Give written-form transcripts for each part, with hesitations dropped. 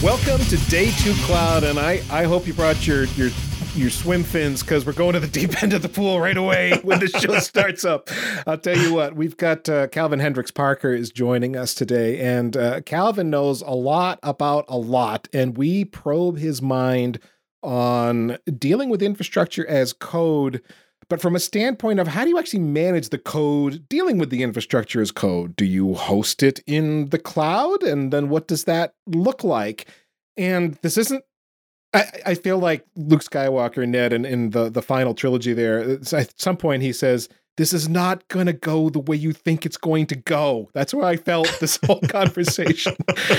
Welcome to Day 2 Cloud, and I hope you brought your swim fins, because we're going to the deep end of the pool right away when the show starts up. I'll tell you what, we've got Calvin Hendricks Parker is joining us today, and Calvin knows a lot about a lot, and we probe his mind on dealing with infrastructure as code, but from a standpoint of how do you actually manage the code dealing with the infrastructure as code? Do you host it in the cloud? And then what does that look like? And this isn't, I feel like Luke Skywalker, Ned, in the final trilogy there, at some point he says, this is not going to go the way you think it's going to go. That's where I felt this whole conversation.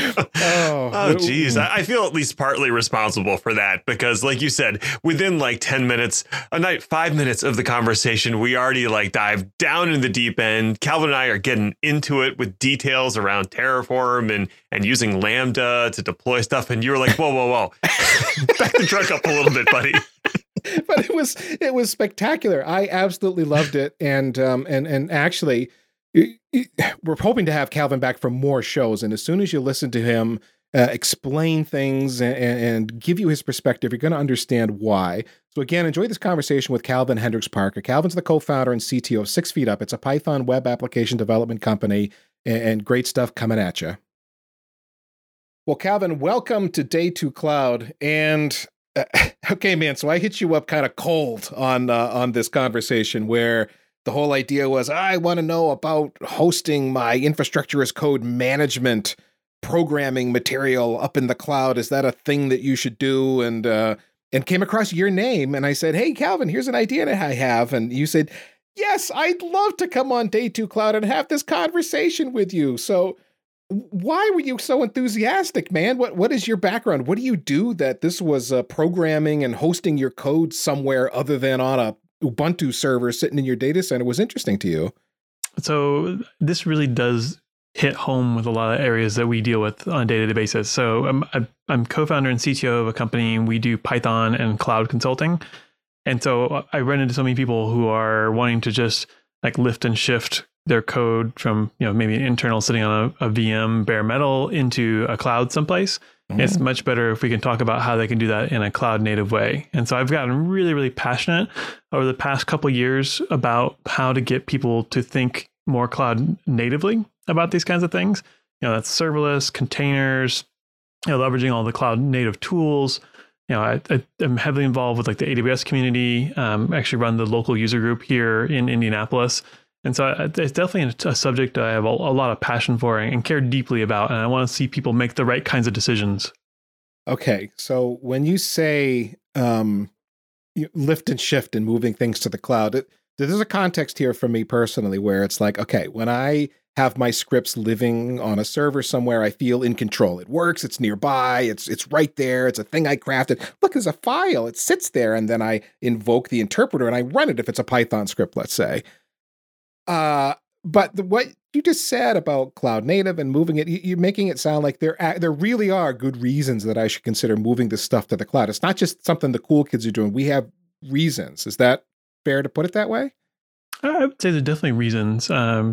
Geez. I feel at least partly responsible for that because, like you said, within like 10 minutes, 5 minutes of the conversation, we already dive down in the deep end. Calvin and I are getting into it with details around Terraform and using Lambda to deploy stuff. And you were like, whoa. Back the truck up a little bit, buddy. But it was spectacular. I absolutely loved it, and actually, we're hoping to have Calvin back for more shows. And as soon as you listen to him explain things and give you his perspective, you're going to understand why. So again, enjoy this conversation with Calvin Hendricks Parker. Calvin's the co-founder and CTO of 6 Feet Up. It's a Python web application development company, and great stuff coming at you. Well, Calvin, welcome to Day 2 Cloud, and okay, man. So I hit you up kind of cold on this conversation where the whole idea was I want to know about hosting my infrastructure as code management programming material up in the cloud. Is that a thing that you should do? And came across your name, and I said, hey, Calvin, here's an idea that I have. And you said, yes, I'd love to come on Day 2 Cloud and have this conversation with you. So why were you so enthusiastic, man? What is your background? What do you do that this was programming and hosting your code somewhere other than on a Ubuntu server sitting in your data center was interesting to you? So this really does hit home with a lot of areas that we deal with on a day-to-day basis. So I'm co-founder and CTO of a company. We do Python and cloud consulting. And so I run into so many people who are wanting to just lift and shift their code from, maybe an internal sitting on a VM bare metal into a cloud someplace. Mm-hmm. It's much better if we can talk about how they can do that in a cloud native way. And so I've gotten really, really passionate over the past couple of years about how to get people to think more cloud natively about these kinds of things. That's serverless, containers, leveraging all the cloud native tools. I'm heavily involved with the AWS community. Actually run the local user group here in Indianapolis. And so it's definitely a subject I have a lot of passion for and care deeply about. And I want to see people make the right kinds of decisions. Okay. So when you say lift and shift and moving things to the cloud, there's a context here for me personally where it's okay, when I have my scripts living on a server somewhere, I feel in control. It works. It's nearby. It's right there. It's a thing I crafted. Look, there's a file. It sits there. And then I invoke the interpreter and I run it if it's a Python script, let's say. But what you just said about cloud native and moving it, you're making it sound like there really are good reasons that I should consider moving this stuff to the cloud. It's not just something the cool kids are doing. We have reasons. Is that fair to put it that way? I would say there's definitely reasons.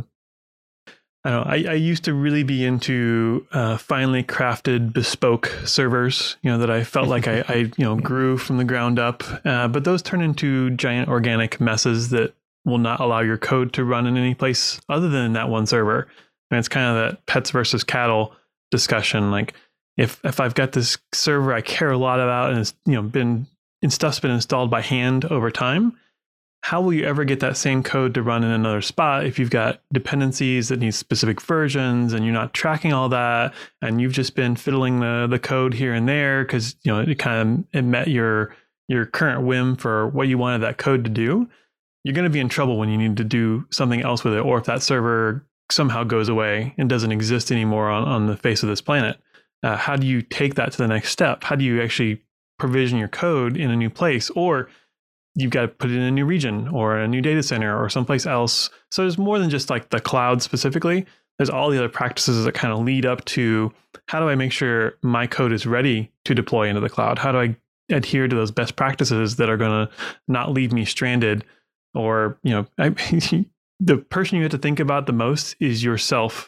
I used to really be into finely crafted bespoke servers, that I felt like I grew from the ground up. But those turn into giant organic messes that will not allow your code to run in any place other than that one server. And it's kind of that pets versus cattle discussion. If I've got this server I care a lot about and it's stuff's been installed by hand over time, how will you ever get that same code to run in another spot if you've got dependencies that need specific versions and you're not tracking all that and you've just been fiddling the code here and there because it met your current whim for what you wanted that code to do? You're going to be in trouble when you need to do something else with it, or if that server somehow goes away and doesn't exist anymore on the face of this planet. How do you take that to the next step? How do you actually provision your code in a new place? Or you've got to put it in a new region or a new data center or someplace else. So there's more than just the cloud specifically. There's all the other practices that kind of lead up to how do I make sure my code is ready to deploy into the cloud? How do I adhere to those best practices that are going to not leave me stranded? Or, the person you have to think about the most is yourself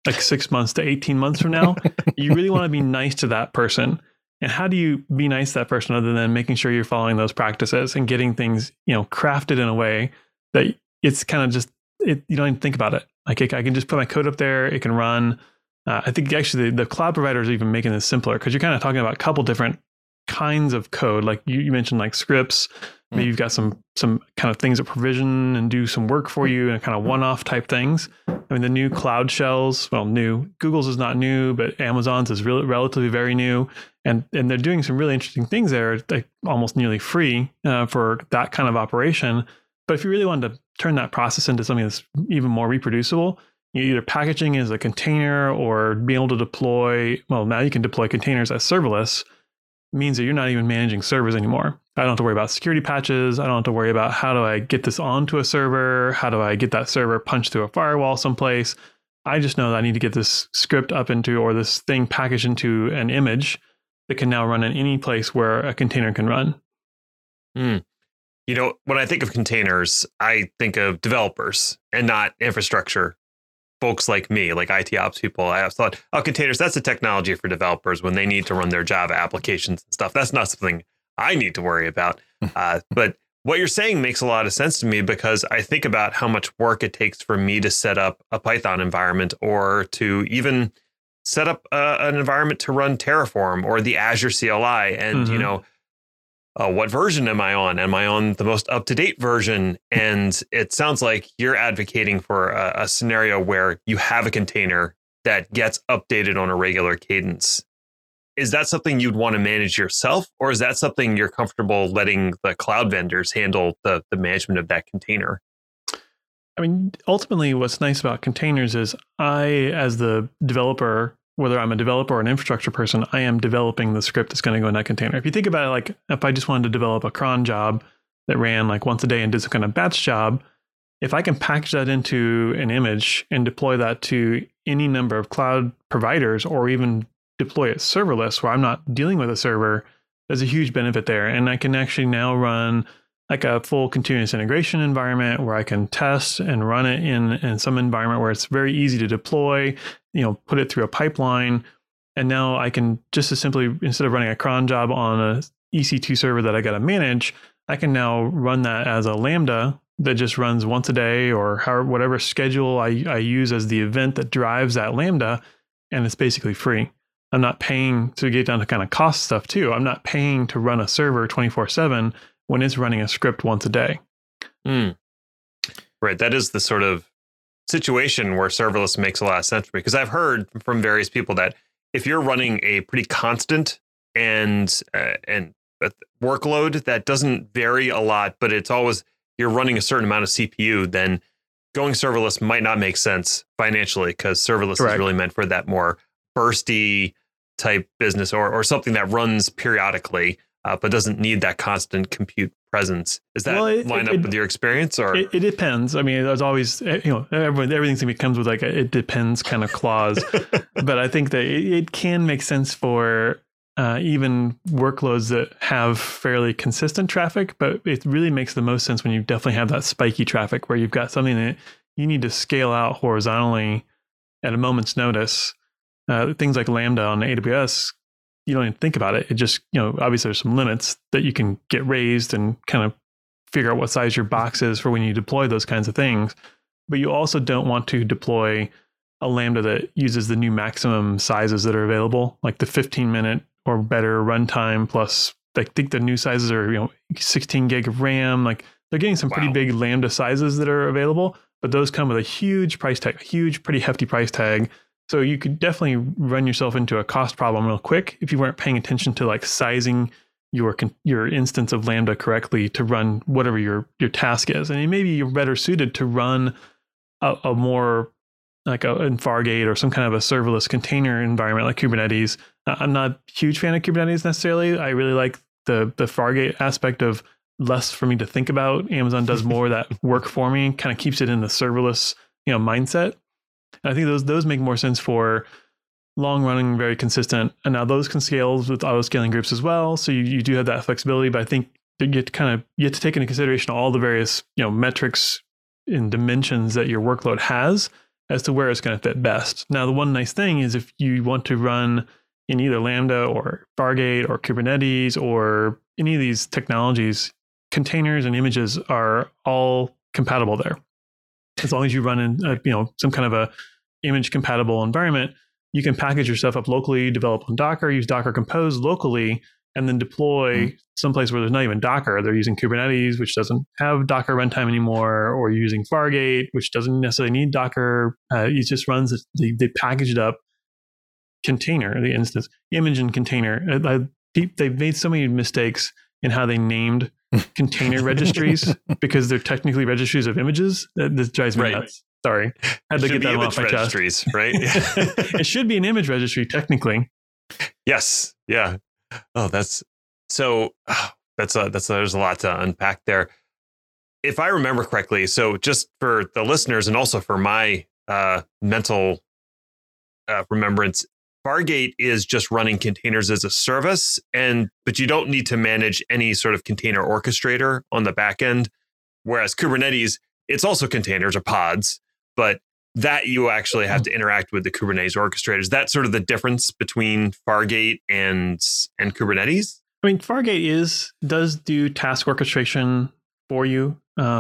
like 6 months to 18 months from now, you really want to be nice to that person. And how do you be nice to that person other than making sure you're following those practices and getting things, crafted in a way that it's kind of just, you don't even think about it. Like I can just put my code up there. It can run. I think actually the cloud providers are even making this simpler because you're kind of talking about a couple different kinds of code. Like you mentioned like scripts. Maybe you've got some kind of things that provision and do some work for you and kind of one-off type things. I mean, the new cloud shells, Google's is not new, but Amazon's is relatively very new. And they're doing some really interesting things there, like almost nearly free for that kind of operation. But if you really wanted to turn that process into something that's even more reproducible, you're either packaging it as a container or being able to deploy, now you can deploy containers as serverless, means that you're not even managing servers anymore. I don't have to worry about security patches. I don't have to worry about how do I get this onto a server? How do I get that server punched through a firewall someplace? I just know that I need to get this script up into, or this thing packaged into an image that can now run in any place where a container can run. When I think of containers, I think of developers and not infrastructure. Folks like me, like IT ops people, I have thought, containers, that's a technology for developers when they need to run their Java applications and stuff. That's not something I need to worry about. But what you're saying makes a lot of sense to me because I think about how much work it takes for me to set up a Python environment or to even set up an environment to run Terraform or the Azure CLI. And, what version am I on? Am I on the most up-to-date version? And it sounds like you're advocating for a scenario where you have a container that gets updated on a regular cadence. Is that something you'd want to manage yourself? Or is that something you're comfortable letting the cloud vendors handle the management of that container? I mean, ultimately, what's nice about containers is I, as the developer, whether I'm a developer or an infrastructure person, I am developing the script that's going to go in that container. If you think about it, like if I just wanted to develop a cron job that ran like once a day and did some kind of batch job, if I can package that into an image and deploy that to any number of cloud providers or even deploy it serverless where I'm not dealing with a server, there's a huge benefit there. And I can actually now run like a full continuous integration environment where I can test and run it in some environment where it's very easy to deploy, put it through a pipeline. And now I can just as simply, instead of running a cron job on a EC2 server that I got to manage, I can now run that as a Lambda that just runs once a day or whatever schedule I use as the event that drives that Lambda. And it's basically free. I'm not paying to get down to kind of cost stuff too. I'm not paying to run a server 24/7 when it's running a script once a day. Right. That is the sort of situation where serverless makes a lot of sense for me, because I've heard from various people that if you're running a pretty constant and workload that doesn't vary a lot, but it's always you're running a certain amount of CPU, then going serverless might not make sense financially, because serverless Correct. is really meant for that more bursty type business or something that runs periodically. But doesn't need that constant compute presence. Is that line up with your experience, or it depends? I mean, there's always everything comes with like it depends kind of clause. But I think that it can make sense for even workloads that have fairly consistent traffic. But it really makes the most sense when you definitely have that spiky traffic where you've got something that you need to scale out horizontally at a moment's notice. Things like Lambda on AWS. You don't even think about it. It just, obviously there's some limits that you can get raised and kind of figure out what size your box is for when you deploy those kinds of things. But you also don't want to deploy a Lambda that uses the new maximum sizes that are available, like the 15-minute or better runtime plus, I think the new sizes are, 16 gig of RAM. Like they're getting some pretty big Lambda sizes that are available, but those come with a huge price tag, pretty hefty price tag. So you could definitely run yourself into a cost problem real quick if you weren't paying attention to like sizing your instance of Lambda correctly to run whatever your task is. And maybe you're better suited to run a more like in Fargate or some kind of a serverless container environment like Kubernetes. I'm not a huge fan of Kubernetes necessarily. I really like the Fargate aspect of less for me to think about. Amazon does more of that work for me, kind of keeps it in the serverless mindset. And I think those make more sense for long running, very consistent. And now those can scale with auto scaling groups as well. So you do have that flexibility, but I think you have to take into consideration all the various, metrics and dimensions that your workload has as to where it's going to fit best. Now, the one nice thing is if you want to run in either Lambda or Fargate or Kubernetes or any of these technologies, containers and images are all compatible there. As long as you run in some kind of a image compatible environment, you can package your stuff up locally, develop on Docker, use Docker Compose locally, and then deploy someplace where there's not even Docker. They're using Kubernetes, which doesn't have Docker runtime anymore, or you're using Fargate, which doesn't necessarily need Docker. It just runs the packaged up container, the instance, image and container. They've made so many mistakes in how they named container registries because they're technically registries of images. This drives me nuts. Sorry. Had to get that off my chest. Right? It should be an image registry, technically. Yes. Yeah. Oh, there's a lot to unpack there. If I remember correctly, so just for the listeners and also for my mental remembrance, Fargate is just running containers as a service, but you don't need to manage any sort of container orchestrator on the back end. Whereas Kubernetes, it's also containers or pods, but that you actually have to interact with the Kubernetes orchestrator. Is that sort of the difference between Fargate and Kubernetes? I mean, Fargate does do task orchestration for you.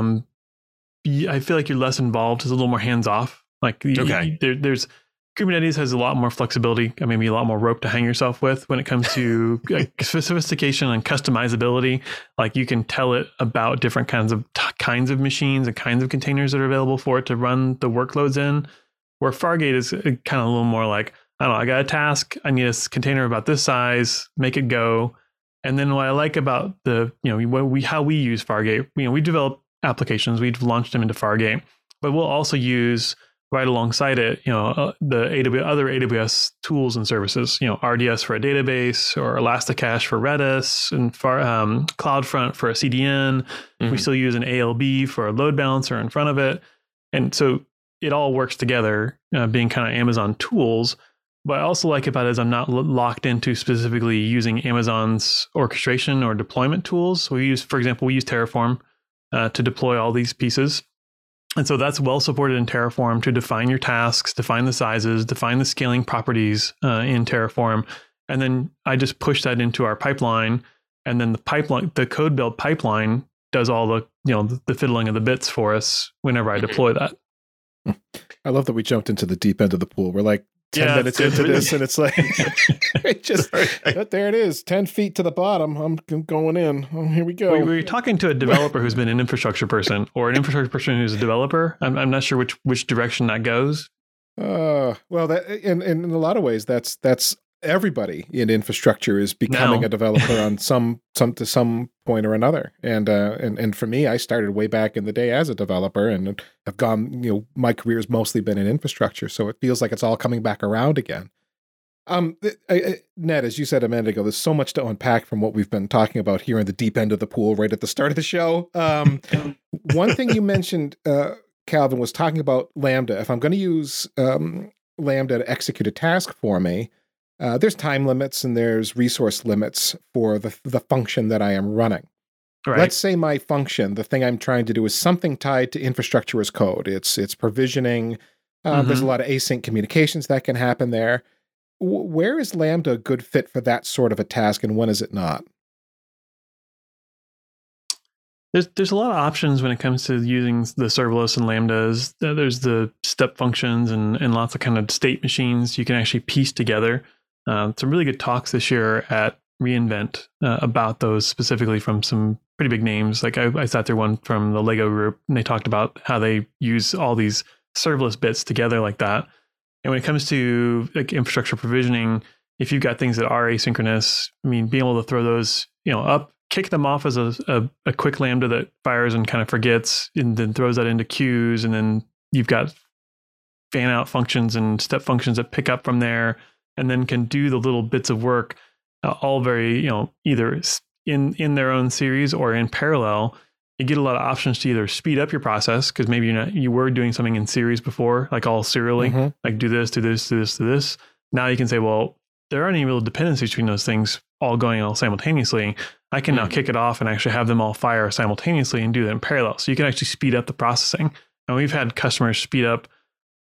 I feel like you're less involved. It's a little more hands off. Like there's Kubernetes has a lot more flexibility, maybe a lot more rope to hang yourself with when it comes to sophistication and customizability. Like you can tell it about different kinds of machines and kinds of containers that are available for it to run the workloads in. Where Fargate is kind of a little more like, I don't know, I got a task, I need a container about this size, make it go. And then what I like about how we use Fargate, we develop applications, we've launched them into Fargate, but we'll also use right alongside it, the other AWS tools and services, RDS for a database or Elasticache for Redis and CloudFront for a CDN. Mm-hmm. We still use an ALB for a load balancer in front of it. And so it all works together, being kind of Amazon tools. What I also like about it is I'm not locked into specifically using Amazon's orchestration or deployment tools. So we use Terraform to deploy all these pieces. And so that's well supported in Terraform to define your tasks, define the sizes, define the scaling properties in Terraform. And then I just push that into our pipeline. And then the code build pipeline does all the fiddling of the bits for us whenever I deploy that. I love that we jumped into the deep end of the pool. We're like 10 minutes into this and it's like, there it is, 10 feet to the bottom. I'm going in. Oh, here we go. We're talking to a developer who's been an infrastructure person or an infrastructure person who's a developer. I'm not sure which direction that goes. Well, that in a lot of ways, that's everybody in infrastructure is becoming a developer on some point or another. And for me, I started way back in the day as a developer and have gone, my career's mostly been in infrastructure. So it feels like it's all coming back around again. Ned, as you said a minute ago, there's so much to unpack from what we've been talking about here in the deep end of the pool right at the start of the show. One thing you mentioned, Calvin, was talking about Lambda. If I'm going to use Lambda to execute a task for me, there's time limits and there's resource limits for the function that I am running. Right. Let's say my function, the thing I'm trying to do, is something tied to infrastructure as code. It's provisioning. There's a lot of async communications that can happen there. Where is Lambda a good fit for that sort of a task, and when is it not? There's a lot of options when it comes to using the serverless and Lambdas. There's the step functions and lots of kind of state machines you can actually piece together. Some really good talks this year at reInvent about those, specifically from some pretty big names. Like I sat through one from the Lego group, and they talked about how they use all these serverless bits together like that. And when it comes to like infrastructure provisioning, if you've got things that are asynchronous, being able to throw those, up, kick them off as a quick Lambda that fires and kind of forgets, and then throws that into queues, and then you've got fan out functions and step functions that pick up from there, and then can do the little bits of work, all very, either in their own series or in parallel. You get a lot of options to either speed up your process, because maybe you were doing something in series before, like all serially, like do this, do this, do this, do this. Now you can say, well, there aren't any real dependencies between those things all going all simultaneously. I can now kick it off and actually have them all fire simultaneously and do that in parallel. So you can actually speed up the processing. And we've had customers speed up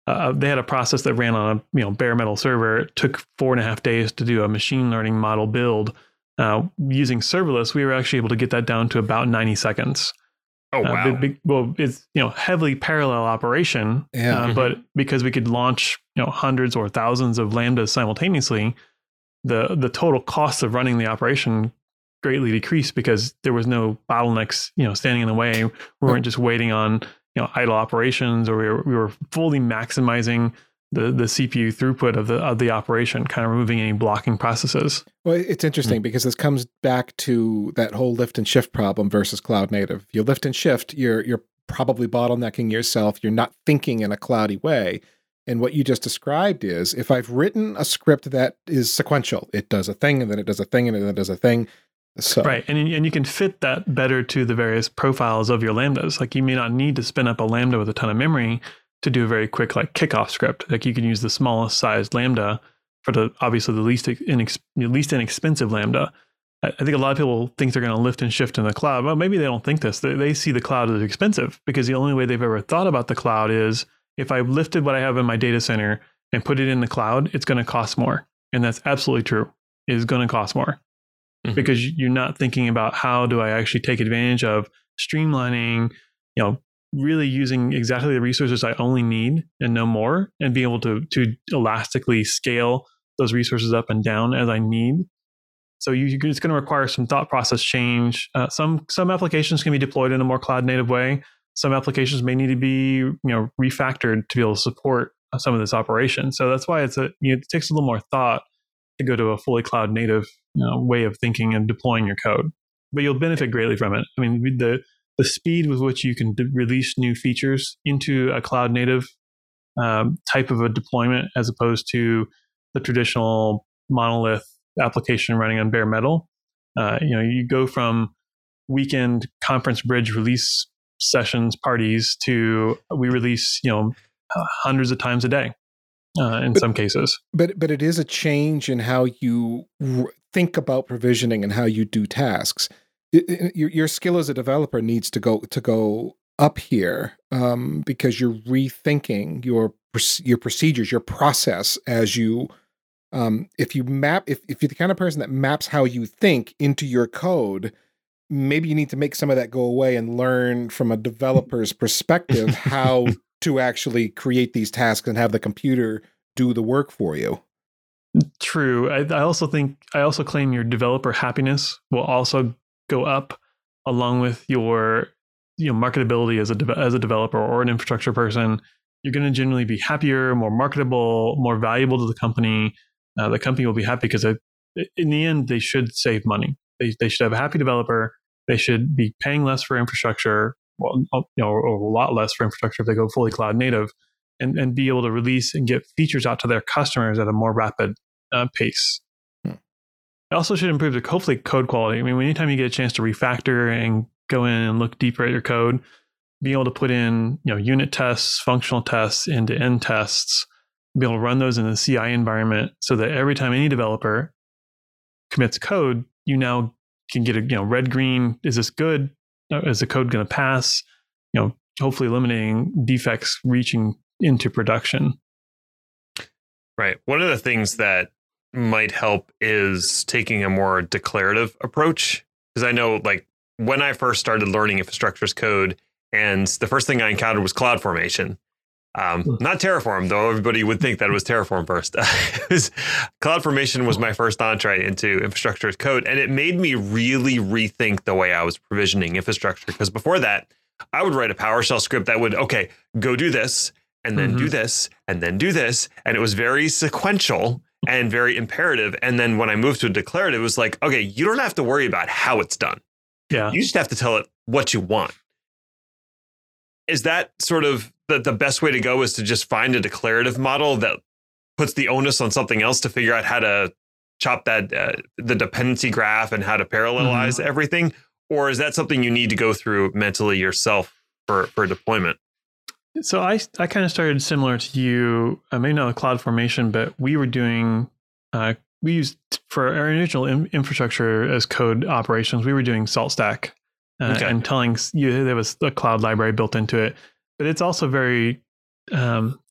they had a process that ran on a bare metal server. It took 4.5 days to do a machine learning model build. Using serverless, we were actually able to get that down to about 90 seconds. Oh, wow. Well, it's heavily parallel operation, but because we could launch hundreds or thousands of Lambdas simultaneously, the total cost of running the operation greatly decreased because there was no bottlenecks standing in the way. We weren't just waiting on idle operations, or we were fully maximizing the CPU throughput of the operation, kind of removing any blocking processes. Well, it's interesting because this comes back to that whole lift and shift problem versus cloud native. If you lift and shift, you're probably bottlenecking yourself. You're not thinking in a cloudy way. And what you just described is, if I've written a script that is sequential, it does a thing, and then it does a thing, and then it does a thing. So. Right, and you can fit that better to the various profiles of your Lambdas. Like, you may not need to spin up a Lambda with a ton of memory to do a very quick kickoff script. Like, you can use the smallest sized Lambda for the least inexpensive Lambda. I think a lot of people think they're going to lift and shift in the cloud. Well, maybe they don't think this. They see the cloud as expensive because the only way they've ever thought about the cloud is, if I lifted what I have in my data center and put it in the cloud, it's going to cost more. And that's absolutely true. It is going to cost more because you're not thinking about how do I actually take advantage of streamlining, really using exactly the resources I only need and no more, and be able to elastically scale those resources up and down as I need. So it's going to require some thought process change. Some applications can be deployed in a more cloud native way. Some applications may need to be refactored to be able to support some of this operation. So that's why it takes a little more thought to go to a fully cloud native way of thinking and deploying your code. But you'll benefit greatly from it. I mean, the speed with which you can release new features into a cloud native type of a deployment, as opposed to the traditional monolith application running on bare metal. You go from weekend conference bridge release sessions parties to we release hundreds of times a day in some cases. But it is a change in how you think about provisioning and how you do tasks. Your skill as a developer needs to go up here because you're rethinking your procedures, your process as you. If you're the kind of person that maps how you think into your code, maybe you need to make some of that go away and learn from a developer's perspective how to actually create these tasks and have the computer do the work for you. True. I also claim your developer happiness will also go up along with your marketability as a developer or an infrastructure person. You're going to generally be happier, more marketable, more valuable to the company. The company will be happy because in the end, they should save money. They should have a happy developer. They should be paying less for infrastructure, or a lot less for infrastructure if they go fully cloud native, and be able to release and get features out to their customers at a more rapid pace. It also should improve hopefully code quality. I mean, anytime you get a chance to refactor and go in and look deeper at your code, being able to put in unit tests, functional tests, end-to-end tests, be able to run those in the CI environment, so that every time any developer commits code, you now can get a red, green. Is this good? Is the code going to pass? Hopefully eliminating defects reaching into production. Right. One of the things that might help is taking a more declarative approach, because I know, when I first started learning infrastructure as code, and the first thing I encountered was CloudFormation. Not Terraform, though everybody would think that it was Terraform first. CloudFormation was my first entree into infrastructure as code, and it made me really rethink the way I was provisioning infrastructure. Because before that, I would write a PowerShell script that would, go do this, and then do this, and then do this. And it was very sequential and very imperative. And then when I moved to a declarative, it was like, okay, you don't have to worry about how it's done. Yeah. You just have to tell it what you want. Is that sort of the best way to go, is to just find a declarative model that puts the onus on something else to figure out how to chop that the dependency graph and how to parallelize everything? Or is that something you need to go through mentally yourself for deployment? So I kind of started similar to you, maybe not with CloudFormation, but we were doing, we used for our initial infrastructure as code operations, we were doing SaltStack and telling you there was a cloud library built into it. But it's also very,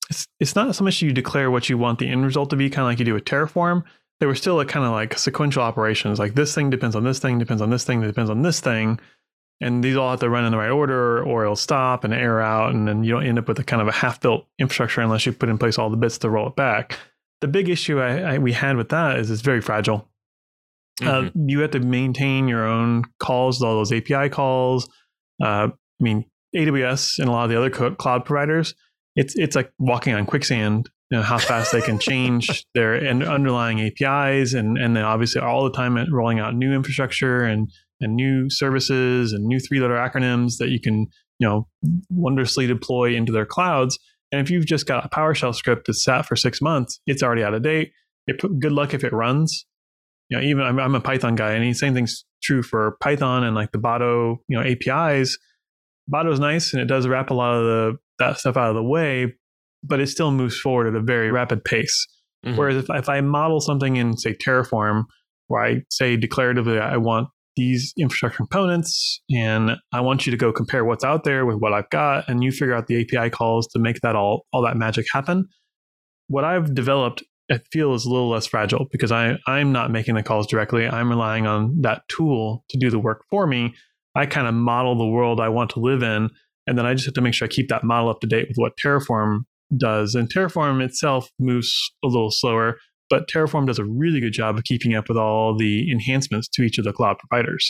it's not so much you declare what you want the end result to be, kind of like you do with Terraform. They were still kind of like sequential operations, like this thing depends on this thing, depends on this thing, depends on this thing. And these all have to run in the right order or it'll stop and error out. And then you don't end up with a kind of a half-built infrastructure unless you put in place all the bits to roll it back. The big issue we had with that is it's very fragile. Mm-hmm. You have to maintain your own calls, all those API calls. I mean, AWS and a lot of the other cloud providers, it's like walking on quicksand. You know, how fast they can change their underlying APIs, and then obviously all the time rolling out new infrastructure and new services and new 3-letter acronyms that you can, you know, wondrously deploy into their clouds. And if you've just got a PowerShell script that's sat for 6 months, it's already out of date. Good luck if it runs. You know, even I'm a Python guy, and the same thing's true for Python and like the Bado, you know, APIs. Bado's nice and it does wrap a lot of that stuff out of the way, but it still moves forward at a very rapid pace. Mm-hmm. Whereas if I model something in, say, Terraform, where I say declaratively, I want these infrastructure components, and I want you to go compare what's out there with what I've got, and you figure out the API calls to make that all that magic happen. What I've developed, I feel, is a little less fragile because I'm not making the calls directly. I'm relying on that tool to do the work for me. I kind of model the world I want to live in, and then I just have to make sure I keep that model up to date with what Terraform does. And Terraform itself moves a little slower, but Terraform does a really good job of keeping up with all the enhancements to each of the cloud providers.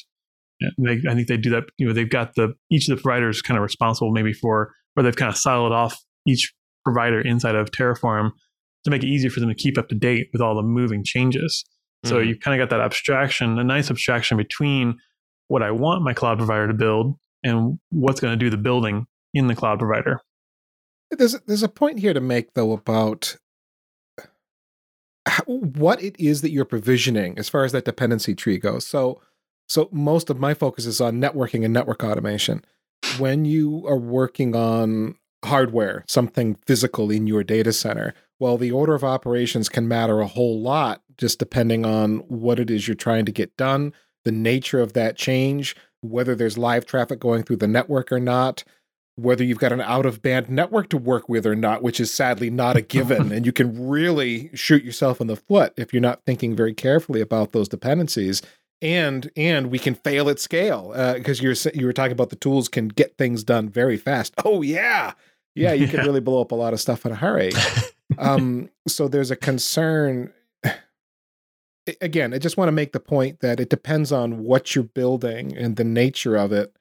I think they do that. You know, they've got each of the providers kind of responsible maybe for, or they've kind of siloed off each provider inside of Terraform to make it easier for them to keep up to date with all the moving changes. Mm-hmm. So you kind of got that abstraction, a nice abstraction between what I want my cloud provider to build and what's going to do the building in the cloud provider. There's a point here to make, though, about what it is that you're provisioning as far as that dependency tree goes. So most of my focus is on networking and network automation. When you are working on hardware, something physical in your data center, well, the order of operations can matter a whole lot just depending on what it is you're trying to get done, the nature of that change, whether there's live traffic going through the network or not, whether you've got an out-of-band network to work with or not, which is sadly not a given. And you can really shoot yourself in the foot if you're not thinking very carefully about those dependencies. And we can fail at scale because you were talking about the tools can get things done very fast. Oh, yeah. Yeah, you can really blow up a lot of stuff in a hurry. So there's a concern. Again, I just want to make the point that it depends on what you're building and the nature of it,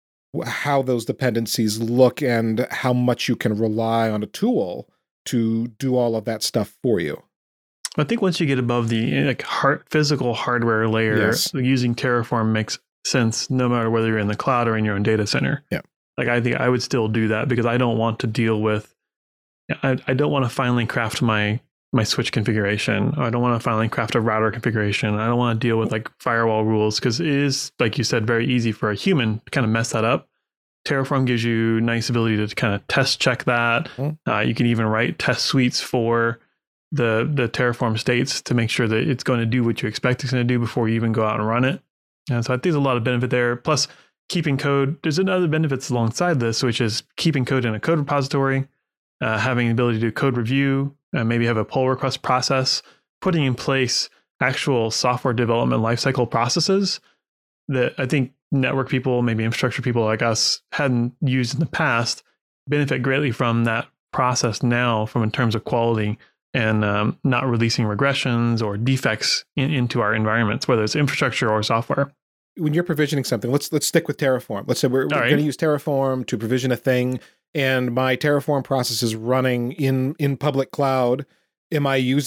how those dependencies look, and how much you can rely on a tool to do all of that stuff for you. I think once you get above the physical hardware layer, yes, using Terraform makes sense no matter whether you're in the cloud or in your own data center. Yeah. Like I think I would still do that because I don't want to deal with, I don't want to finally craft my switch configuration. I don't want to finally craft a router configuration. I don't want to deal with like firewall rules because it is, like you said, very easy for a human to kind of mess that up. Terraform gives you nice ability to kind of test check that. You can even write test suites for the Terraform states to make sure that it's going to do what you expect it's going to do before you even go out and run it. And so I think there's a lot of benefit there. Plus, keeping code, there's another benefits alongside this, which is keeping code in a code repository, having the ability to do code review, maybe have a pull request process, putting in place actual software development lifecycle processes that I think network people, maybe infrastructure people like us hadn't used in the past, benefit greatly from that process now from in terms of quality and not releasing regressions or defects into our environments, whether it's infrastructure or software. When you're provisioning something, let's stick with Terraform. Let's say we're going to use Terraform to provision a thing, and my Terraform process is running in public cloud. Am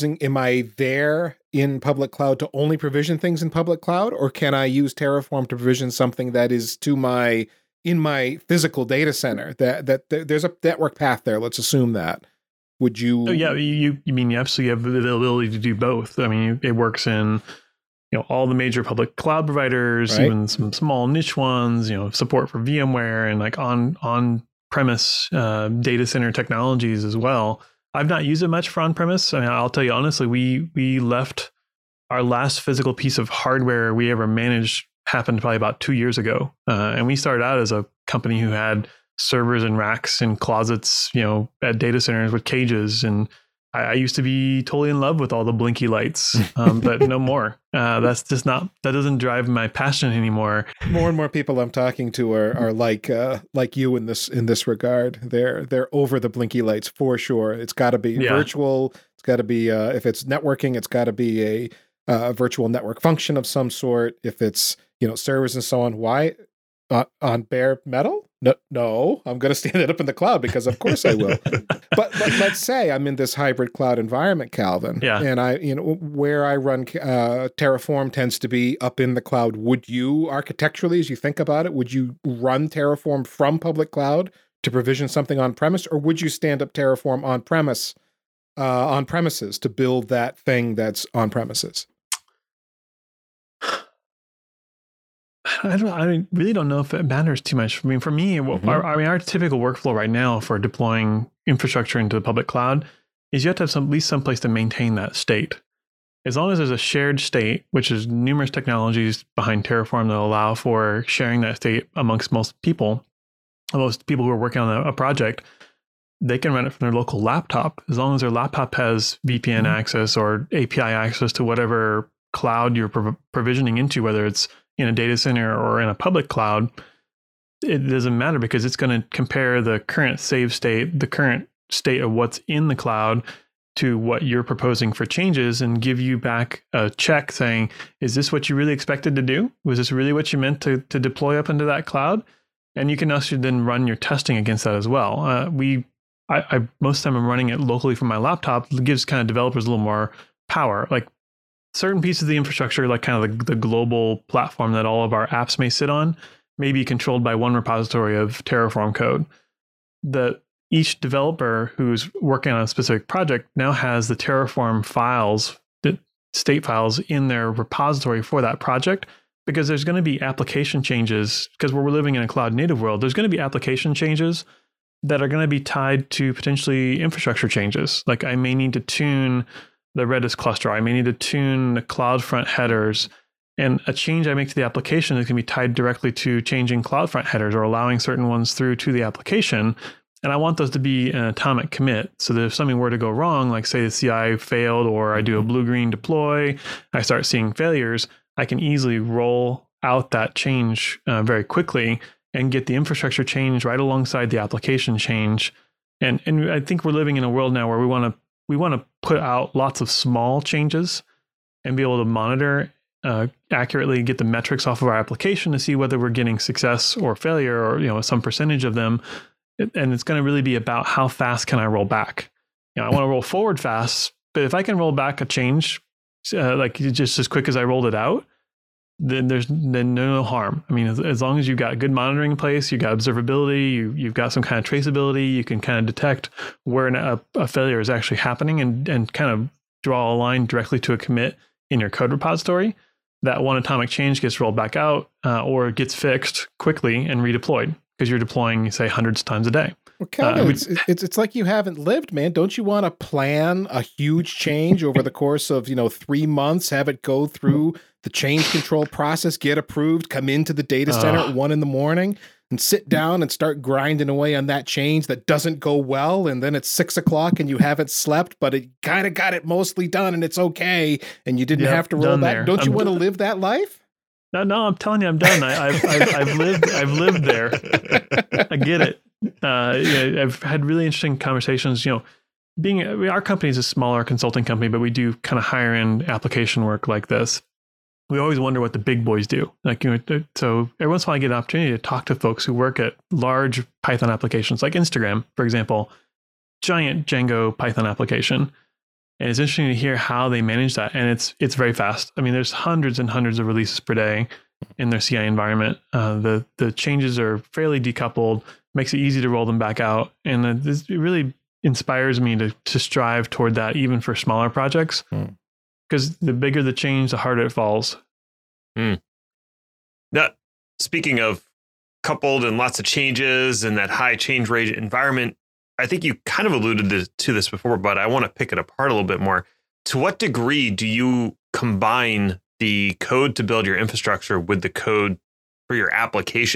I there in public cloud to only provision things in public cloud, or can I use Terraform to provision something that is in my physical data center? That there's a network path there. Let's assume that. Would you? Oh, yeah, you mean you absolutely have the ability to do both. I mean, it works in all the major public cloud providers, right, even some small niche ones. Support for VMware and like on premise data center technologies as well. I've not used it much for on-premise. I mean, I'll tell you honestly, we left our last physical piece of hardware we ever managed happened probably about 2 years ago. And we started out as a company who had servers and racks and closets, at data centers with cages. And I used to be totally in love with all the blinky lights, but no more. That's just that doesn't drive my passion anymore. More and more people I'm talking to are like you in this regard. They're over the blinky lights for sure. It's got to be virtual. It's got to be if it's networking, it's got to be a virtual network function of some sort. If it's servers and so on, why on bare metal? No, I'm going to stand it up in the cloud because of course I will. but let's say I'm in this hybrid cloud environment, Calvin, and I, where I run Terraform tends to be up in the cloud. Would you architecturally, as you think about it, would you run Terraform from public cloud to provision something on premise, or would you stand up Terraform on premises to build that thing that's on premises? I really don't know if it matters too much. I mean, for me, our typical workflow right now for deploying infrastructure into the public cloud is you have to have at least some place to maintain that state. As long as there's a shared state, which is numerous technologies behind Terraform that allow for sharing that state amongst most people who are working on a project, they can run it from their local laptop. As long as their laptop has VPN access or API access to whatever cloud you're provisioning into, whether it's in a data center or in a public cloud, it doesn't matter because it's going to compare the current save state, the current state of what's in the cloud to what you're proposing for changes and give you back a check saying, is this what you really expected to do? Was this really what you meant to deploy up into that cloud? And you can also then run your testing against that as well. I most of the time I'm running it locally from my laptop. It gives kind of developers a little more power. Like certain pieces of the infrastructure, like kind of the global platform that all of our apps may sit on, may be controlled by one repository of Terraform code. Each developer who's working on a specific project now has the Terraform files, the state files in their repository for that project, because there's going to be application changes, because we're living in a cloud native world, there's going to be application changes that are going to be tied to potentially infrastructure changes. Like I may need to tune the Redis cluster. I may need to tune the CloudFront headers, and a change I make to the application is going to be tied directly to changing CloudFront headers or allowing certain ones through to the application. And I want those to be an atomic commit so that if something were to go wrong, like say the CI failed or I do a blue-green deploy, I start seeing failures, I can easily roll out that change very quickly and get the infrastructure change right alongside the application change. And I think we're living in a world now where we want to put out lots of small changes and be able to monitor accurately, get the metrics off of our application to see whether we're getting success or failure or some percentage of them. And it's going to really be about how fast can I roll back. I want to roll forward fast, but if I can roll back a change like just as quick as I rolled it out, then there's no harm. I mean, as long as you've got good monitoring in place, you've got observability, you've got some kind of traceability, you can kind of detect where a failure is actually happening and kind of draw a line directly to a commit in your code repository. That one atomic change gets rolled back out or gets fixed quickly and redeployed because you're deploying, say, hundreds of times a day. Well, Calvin, it's like you haven't lived, man. Don't you want to plan a huge change over the course of 3 months, have it go through the change control process, get approved, come into the data center at 1 a.m. and sit down and start grinding away on that change that doesn't go well, and then it's 6 o'clock and you haven't slept, but it kind of got it mostly done and it's okay, and you didn't have to roll back. There. Don't you want to live that life? No, I'm telling you, I'm done. I've lived there. I get it. I've had really interesting conversations. Our company is a smaller consulting company, but we do kind of higher end application work like this. We always wonder what the big boys do. So every once in a while I get an opportunity to talk to folks who work at large Python applications, like Instagram, for example, giant Django Python application. And it's interesting to hear how they manage that. And it's very fast. I mean, there's hundreds and hundreds of releases per day in their CI environment. The changes are fairly decoupled, makes it easy to roll them back out. And it really inspires me to strive toward that, even for smaller projects. Because the bigger the change, the harder it falls. Now, speaking of coupled and lots of changes and that high change rate environment, I think you kind of alluded to this before, but I want to pick it apart a little bit more. To what degree do you combine the code to build your infrastructure with the code for your application?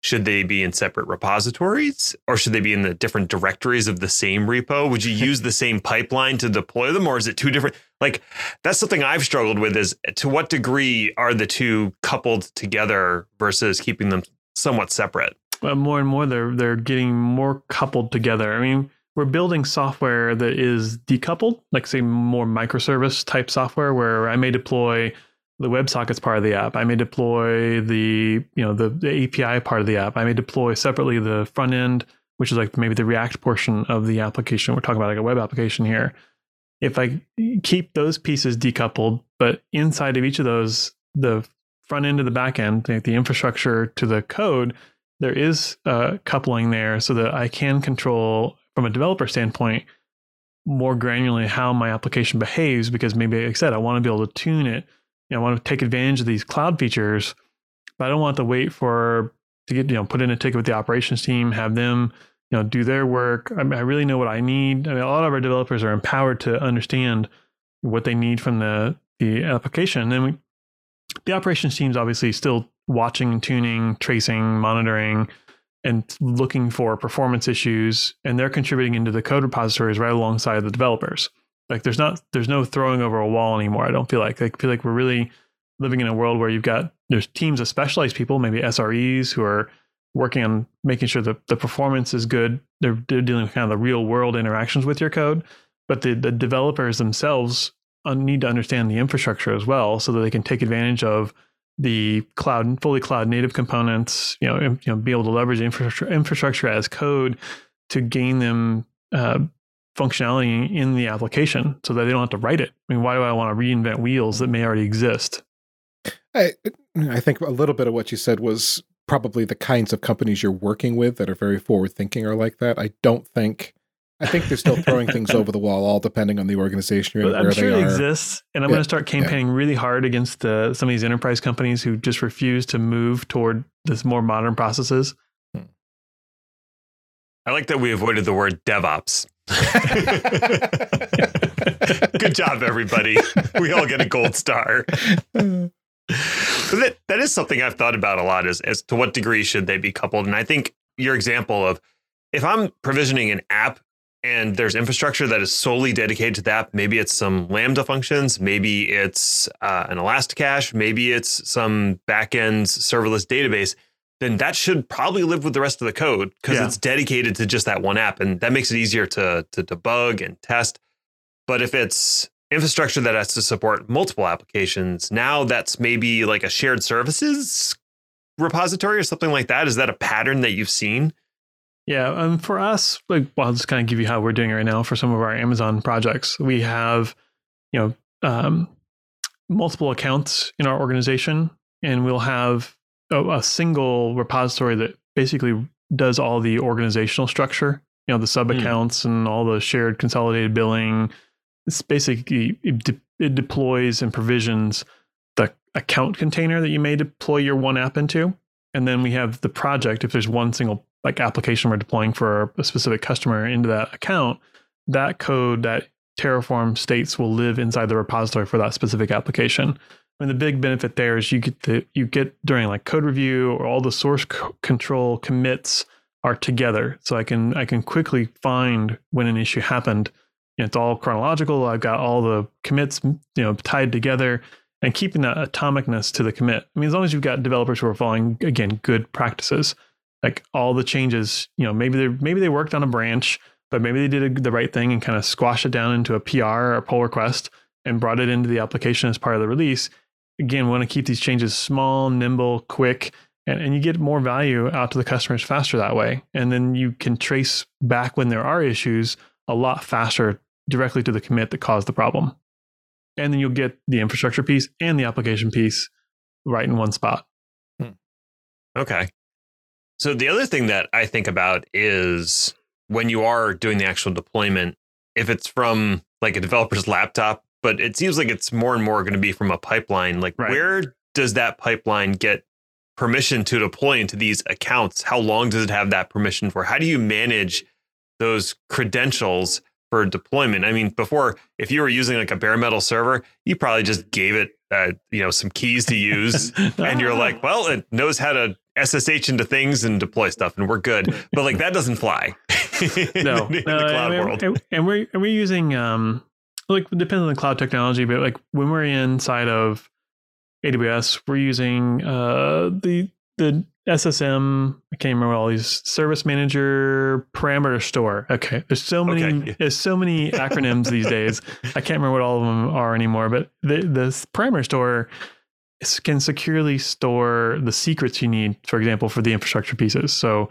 should they be in separate repositories, or should they be in the different directories of the same repo? Would you use the same pipeline to deploy them, or is it two different? Like, that's something I've struggled with, is to what degree are the two coupled together versus keeping them somewhat separate? Well, more and more, they're getting more coupled together. I mean, we're building software that is decoupled, like say more microservice type software, where I may deploy the WebSockets part of the app. I may deploy the API part of the app. I may deploy separately the front end, which is like maybe the React portion of the application. We're talking about like a web application here. If I keep those pieces decoupled, but inside of each of those, the front end to the back end, the infrastructure to the code, there is coupling there so that I can control from a developer standpoint more granularly how my application behaves, because maybe, like I said, I want to be able to tune it. I want to take advantage of these cloud features, but I don't want to wait to get, put in a ticket with the operations team, have them, do their work. I really know what I need. I mean, a lot of our developers are empowered to understand what they need from the application. And then the operations team's obviously still watching, tuning, tracing, monitoring, and looking for performance issues, and they're contributing into the code repositories right alongside the developers. Like there's no throwing over a wall anymore. I don't feel like. I feel like we're really living in a world where there's teams of specialized people, maybe SREs, who are working on making sure that the performance is good. They're dealing with kind of the real world interactions with your code, but the developers themselves need to understand the infrastructure as well, so that they can take advantage of the fully cloud native components. Be able to leverage infrastructure as code to gain them functionality in the application, so that they don't have to write it. I mean, why do I want to reinvent wheels that may already exist? I think a little bit of what you said was probably the kinds of companies you're working with that are very forward thinking are like that. I think they're still throwing things over the wall, all depending on the organization you're in, where I'm sure they it are. exists, and I'm going to start campaigning really hard against some of these enterprise companies who just refuse to move toward this more modern processes. I like that we avoided the word DevOps. Good job, everybody. We all get a gold star. But that is something I've thought about a lot, is as to what degree should they be coupled. And I think your example of, if I'm provisioning an app and there's infrastructure that is solely dedicated to the app, maybe it's some Lambda functions, maybe it's an Elasticache, maybe it's some backend serverless database, then that should probably live with the rest of the code, because it's dedicated to just that one app. And that makes it easier to debug and test. But if it's infrastructure that has to support multiple applications, now that's maybe like a shared services repository or something like that. Is that a pattern that you've seen? Yeah. For us, I'll just kind of give you how we're doing it right now for some of our Amazon projects. We have, multiple accounts in our organization, and we'll have a single repository that basically does all the organizational structure, the sub accounts and all the shared consolidated billing. It's basically, it deploys and provisions the account container that you may deploy your one app into. And then we have the project. If there's one single application we're deploying for a specific customer into that account, that code, that Terraform states will live inside the repository for that specific application. I mean, the big benefit there is you get during like code review, or all the source control commits are together. So I can quickly find when an issue happened. It's all chronological. I've got all the commits, tied together, and keeping that atomicness to the commit. I mean, as long as you've got developers who are following, again, good practices, like all the changes, maybe they worked on a branch, but maybe they did the right thing and kind of squashed it down into a PR or a pull request and brought it into the application as part of the release. Again, we want to keep these changes small, nimble, quick, and you get more value out to the customers faster that way. And then you can trace back when there are issues a lot faster directly to the commit that caused the problem. And then you'll get the infrastructure piece and the application piece right in one spot. Okay. So the other thing that I think about is when you are doing the actual deployment, if it's from like a developer's laptop, but it seems like it's more and more going to be from a pipeline. Like, where does that pipeline get permission to deploy into these accounts? How long does it have that permission for? How do you manage those credentials for deployment? I mean, before, if you were using like a bare metal server, you probably just gave it, some keys to use, and you're like, well, it knows how to SSH into things and deploy stuff, and we're good. But like that doesn't fly. No, in the cloud world. And we're using like it depends on the cloud technology, but like when we're inside of AWS, we're using the SSM. I can't remember all these service manager parameter store. Okay, there's so many acronyms these days. I can't remember what all of them are anymore. But the parameter store can securely store the secrets you need, for example, for the infrastructure pieces. So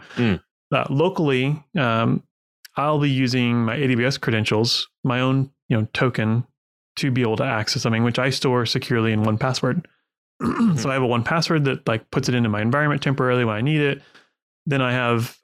locally, I'll be using my AWS credentials, my own token, to be able to access something, which I store securely in 1Password. So I have a 1Password that like puts it into my environment temporarily when I need it. Then I have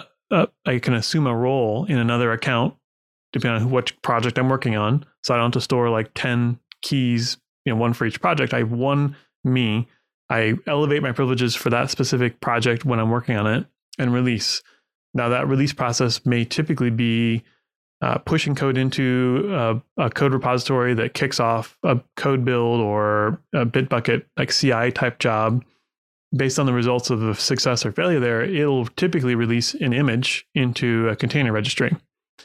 I can assume a role in another account depending on what project I'm working on. So I don't have to store like 10 keys, one for each project. I have one me. I elevate my privileges for that specific project when I'm working on it and release. Now that release process may typically be pushing code into a code repository that kicks off a code build or a Bitbucket like CI type job. Based on the results of the success or failure there, it'll typically release an image into a container registry.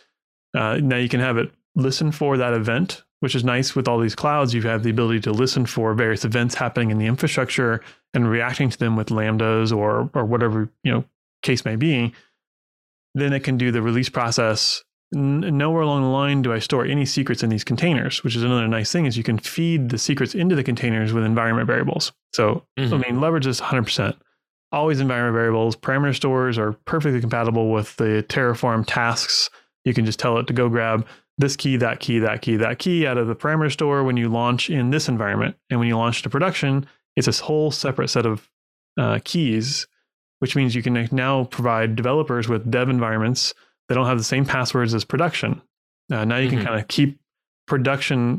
Now you can have it listen for that event, which is nice with all these clouds. You have the ability to listen for various events happening in the infrastructure and reacting to them with Lambdas or whatever case may be. Then it can do the release process. Nowhere along the line do I store any secrets in these containers, which is another nice thing is you can feed the secrets into the containers with environment variables. So, leverage this 100%. Always environment variables. Parameter stores are perfectly compatible with the Terraform tasks. You can just tell it to go grab this key, that key, that key, that key out of the parameter store when you launch in this environment. And when you launch to production, it's this whole separate set of keys, which means you can now provide developers with dev environments that don't have the same passwords as production. Now you can kind of keep production,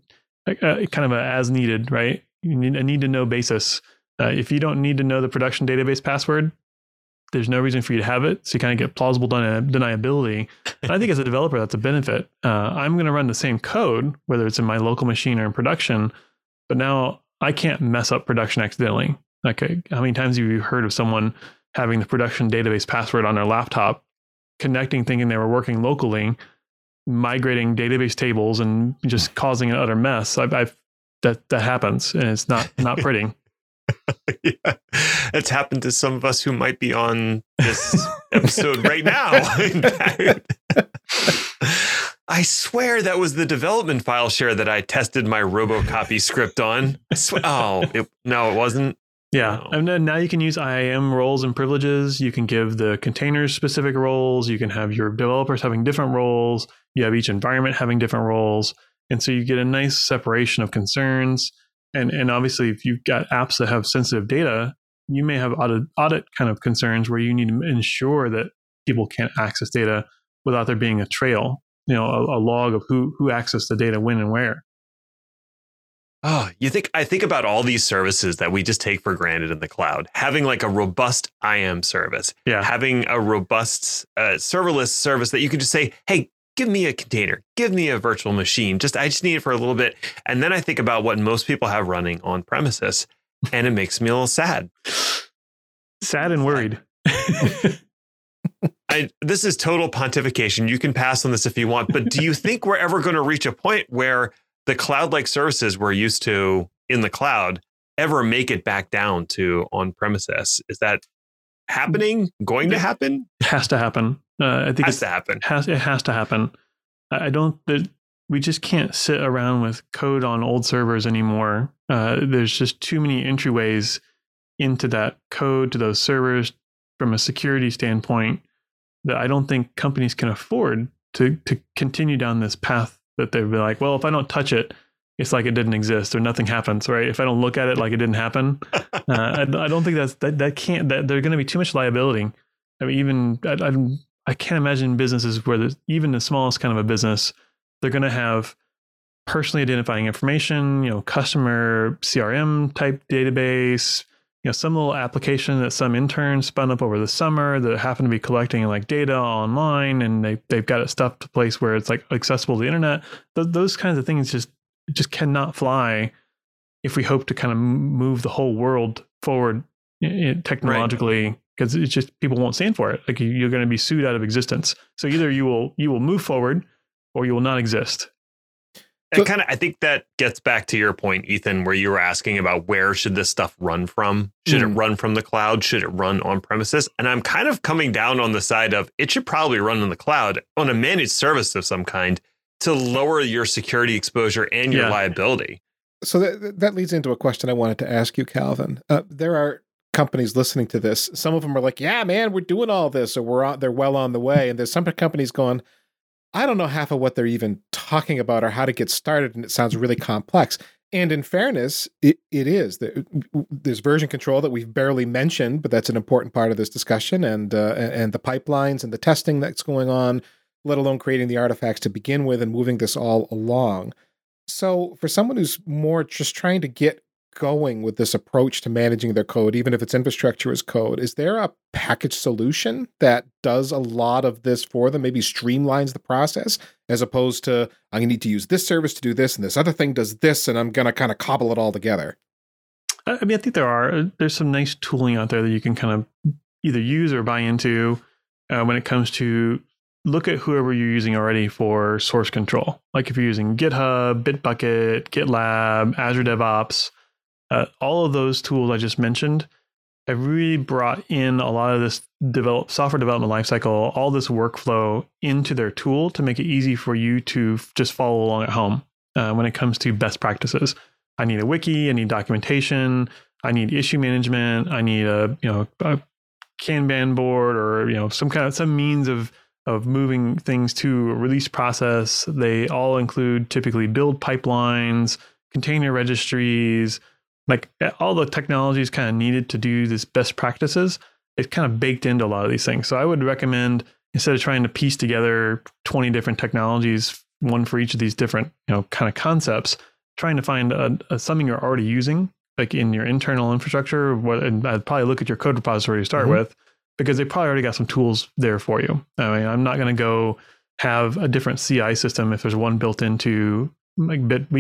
kind of as needed, right? You need a need to know basis. If you don't need to know the production database password, there's no reason for you to have it. So you kind of get plausible deniability. And I think as a developer, that's a benefit. I'm going to run the same code, whether it's in my local machine or in production, but now I can't mess up production accidentally. Okay, how many times have you heard of someone having the production database password on their laptop, connecting, thinking they were working locally, migrating database tables and just causing an utter mess? That happens, and it's not pretty. Yeah, it's happened to some of us who might be on this episode right now. I swear that was the development file share that I tested my RoboCopy script on. No, it wasn't. Yeah, and then now you can use IAM roles and privileges. You can give the containers specific roles. You can have your developers having different roles. You have each environment having different roles. And so you get a nice separation of concerns. And obviously, if you've got apps that have sensitive data, you may have audit kind of concerns where you need to ensure that people can't access data without there being a trail, a log of who accessed the data, when and where. Oh, I think about all these services that we just take for granted in the cloud, having like a robust IAM service, having a robust serverless service that you can just say, hey, give me a container, give me a virtual machine. I just need it for a little bit. And then I think about what most people have running on premises, and it makes me a little sad. Sad and worried. This is total pontification. You can pass on this if you want, but do you think we're ever going to reach a point where the cloud-like services we're used to in the cloud ever make it back down to on-premises? Is that happening? Going to happen? It has to happen. I think it has to happen. We just can't sit around with code on old servers anymore. There's just too many entryways into that code, to those servers from a security standpoint, that I don't think companies can afford to continue down this path that they'd be like, well, if I don't touch it, it's like it didn't exist or nothing happens, right? If I don't look at it like it didn't happen, I don't think there's going to be too much liability. I mean, I can't imagine businesses where even the smallest kind of a business, they're going to have personally identifying information, customer CRM type database, some little application that some intern spun up over the summer that happened to be collecting like data online, and they've got it stuffed to a place where it's like accessible to the internet. Those kinds of things just cannot fly if we hope to kind of move the whole world forward technologically, because it's just people won't stand for it. Like you're going to be sued out of existence. So either you will move forward or you will not exist. I think that gets back to your point, Ethan, where you were asking about where should this stuff run from? Should it run from the cloud? Should it run on premises? And I'm kind of coming down on the side of it should probably run in the cloud on a managed service of some kind to lower your security exposure and your liability. So that leads into a question I wanted to ask you, Calvin. There are companies listening to this. Some of them are like, yeah, man, we're doing all this, or they're well on the way. And there's some companies going, I don't know half of what they're even talking about or how to get started, and it sounds really complex. And in fairness, it is. There's version control that we've barely mentioned, but that's an important part of this discussion, and the pipelines and the testing that's going on, let alone creating the artifacts to begin with and moving this all along. So for someone who's more just trying to get going with this approach to managing their code, even if it's infrastructure as code, is there a package solution that does a lot of this for them, maybe streamlines the process, as opposed to, I need to use this service to do this, and this other thing does this, and I'm going to kind of cobble it all together? I mean, I think there's some nice tooling out there that you can kind of either use or buy into when it comes to look at whoever you're using already for source control. Like if you're using GitHub, Bitbucket, GitLab, Azure DevOps, all of those tools I just mentioned have really brought in a lot of this software development lifecycle, all this workflow into their tool to make it easy for you to just follow along at home when it comes to best practices. I need a wiki, I need documentation, I need issue management, I need a Kanban board, or some means of moving things to a release process. They all include typically build pipelines, container registries, like all the technologies kind of needed to do this best practices. It's kind of baked into a lot of these things. So I would recommend, instead of trying to piece together 20 different technologies, one for each of these different, kind of concepts, trying to find something you're already using, like in your internal infrastructure. And I'd probably look at your code repository to start with, because they probably already got some tools there for you. I mean, I'm not going to go have a different CI system if there's one built into like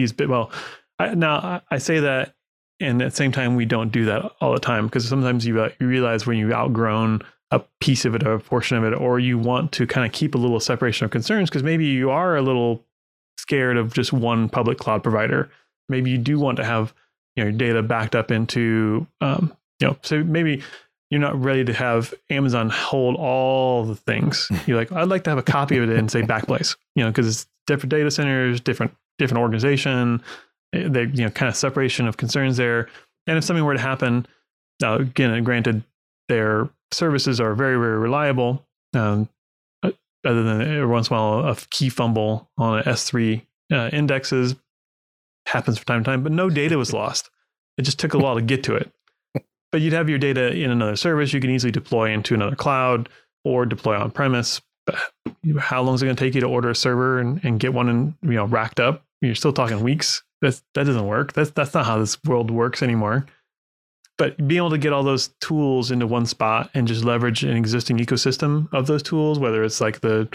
I say that, and at the same time, we don't do that all the time, because sometimes you realize when you've outgrown a piece of it or a portion of it, or you want to kind of keep a little separation of concerns because maybe you are a little scared of just one public cloud provider. Maybe you do want to have your data backed up into, so maybe you're not ready to have Amazon hold all the things. You're like, I'd like to have a copy of it in, say, Backblaze, because it's different data centers, different organization. They, kind of separation of concerns there. And if something were to happen, again, granted, their services are very, very reliable. Other than every once in a while, a key fumble on an S3 indexes happens from time to time, but no data was lost. It just took a while to get to it. But you'd have your data in another service. You can easily deploy into another cloud or deploy on premise. But how long is it going to take you to order a server and get one racked up? You're still talking weeks. That doesn't work. That's not how this world works anymore. But being able to get all those tools into one spot and just leverage an existing ecosystem of those tools, whether it's like the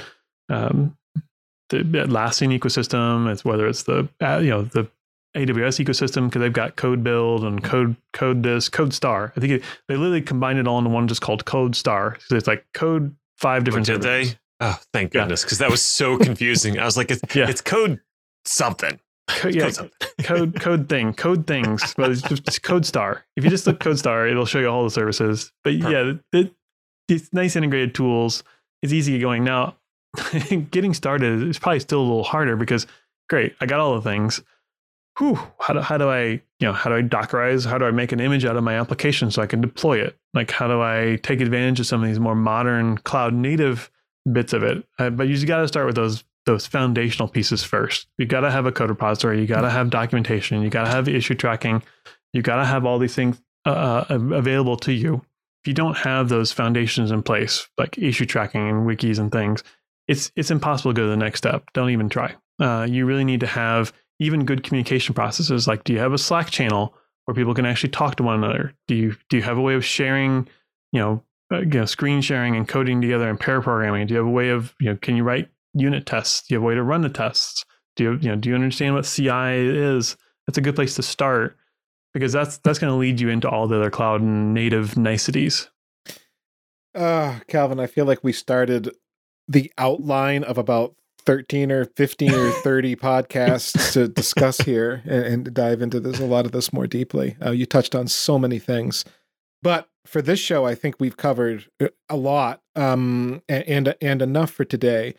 Atlassian ecosystem, whether it's the AWS ecosystem, because they've got Code Build and Code Star. I think they literally combined it all into one just called Code Star. So it's like code 5 different services. Did they? Oh, thank goodness, because that was so confusing. I was like, it's code something. Code things, but it's just Code Star. If you just look Code Star, it'll show you all the services. But these nice integrated tools. It's easy going. Now, getting started is probably still a little harder because, great, I got all the things. How do I Dockerize? How do I make an image out of my application so I can deploy it? Like, how do I take advantage of some of these more modern cloud native bits of it? But you just got to start with those foundational pieces first. You got to have a code repository. You got to have documentation. You got to have issue tracking. You got to have all these things available to you. If you don't have those foundations in place, like issue tracking and wikis and things, it's impossible to go to the next step. Don't even try. You really need to have even good communication processes. Like, do you have a Slack channel where people can actually talk to one another? Do you have a way of sharing, screen sharing and coding together and pair programming? Do you have a way of, can you write unit tests? Do you have a way to run the tests? Do you understand what CI is? That's a good place to start. because that's going to lead you into all the other cloud native niceties. Calvin, I feel like we started the outline of about 13 or 15 or 30 podcasts to discuss here and dive into this, a lot of this more deeply. You touched on so many things, but for this show, I think we've covered a lot, and enough for today.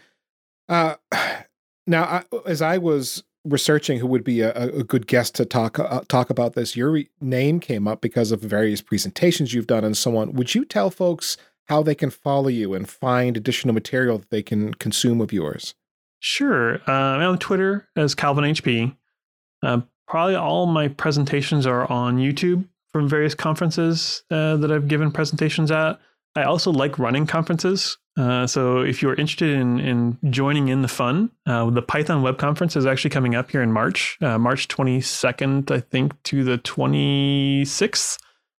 Now, as I was researching who would be a good guest to talk about this, your name came up because of various presentations you've done and so on. Would you tell folks how they can follow you and find additional material that they can consume of yours? Sure. I'm on Twitter as Calvin HP. Probably all my presentations are on YouTube from various conferences that I've given presentations at. I also like running conferences. So if you're interested in joining in the fun, the Python Web Conference is actually coming up here in March 22nd, I think, to the 26th.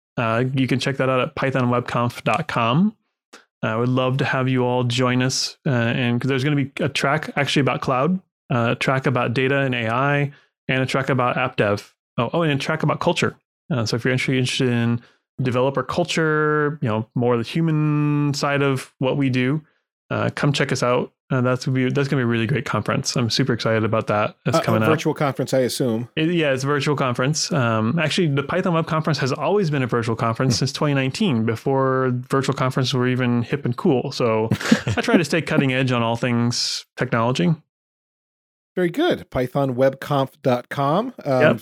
You can check that out at pythonwebconf.com. I would love to have you all join us, and because there's going to be a track actually about cloud, a track about data and AI, and a track about app dev. And a track about culture. So if you're interested in developer culture, more the human side of what we do, come check us out. That's going to be a really great conference. I'm super excited about that. That's coming up. Virtual conference, I assume. It's a virtual conference. Actually, the Python Web Conference has always been a virtual conference since 2019, before virtual conferences were even hip and cool. So I try to stay cutting edge on all things technology. Very good. PythonWebConf.com.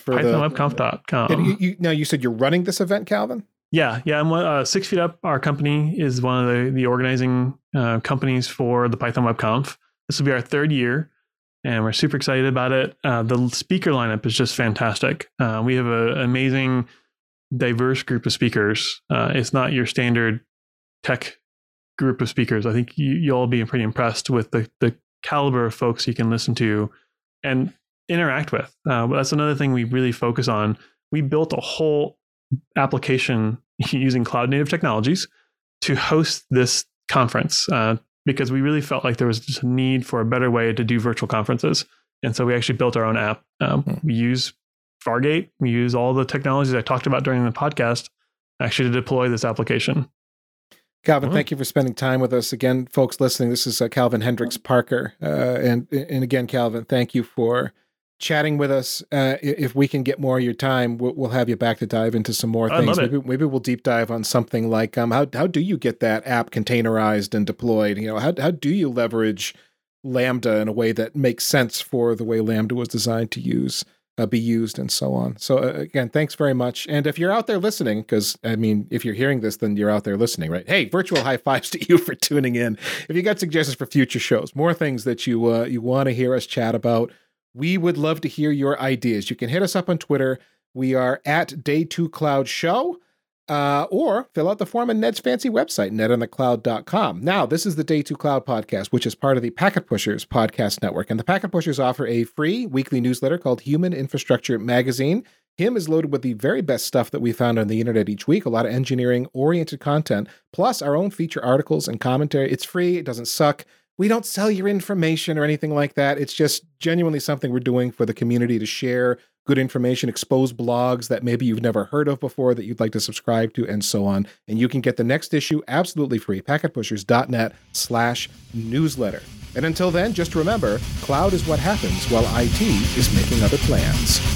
PythonWebConf.com. Now, you said you're running this event, Calvin? Yeah. I'm 6 Feet Up. Our company is one of the organizing companies for the Python Web Conf. This will be our third year, and we're super excited about it. The speaker lineup is just fantastic. We have an amazing, diverse group of speakers. It's not your standard tech group of speakers. I think you'll all be pretty impressed with the caliber of folks you can listen to and interact with. That's another thing we really focus on. We built a whole application using cloud native technologies to host this conference because we really felt like there was just a need for a better way to do virtual conferences. And so we actually built our own app. We use Fargate. We use all the technologies I talked about during the podcast actually to deploy this application. Calvin, thank you for spending time with us. Again, folks listening, this is Calvin Hendricks Parker. And again, Calvin, thank you for chatting with us. If we can get more of your time, we'll have you back to dive into some more things. Maybe we'll deep dive on something like how do you get that app containerized and deployed? How do you leverage Lambda in a way that makes sense for the way Lambda was designed to be used and so on. So again, thanks very much. And if you're out there listening, because if you're hearing this, then you're out there listening, right? Hey, virtual high fives to you for tuning in. If you got suggestions for future shows, more things that you want to hear us chat about, we would love to hear your ideas. You can hit us up on Twitter. We are at Day2Cloud Show, or fill out the form on Ned's fancy website, nedonthecloud.com. Now, this is the Day2Cloud podcast, which is part of the Packet Pushers podcast network. And the Packet Pushers offer a free weekly newsletter called Human Infrastructure Magazine. HIM is loaded with the very best stuff that we found on the internet each week, a lot of engineering-oriented content, plus our own feature articles and commentary. It's free. It doesn't suck. We don't sell your information or anything like that. It's just genuinely something we're doing for the community to share good information, expose blogs that maybe you've never heard of before that you'd like to subscribe to, and so on. And you can get the next issue absolutely free, packetpushers.net/newsletter. And until then, just remember, cloud is what happens while IT is making other plans.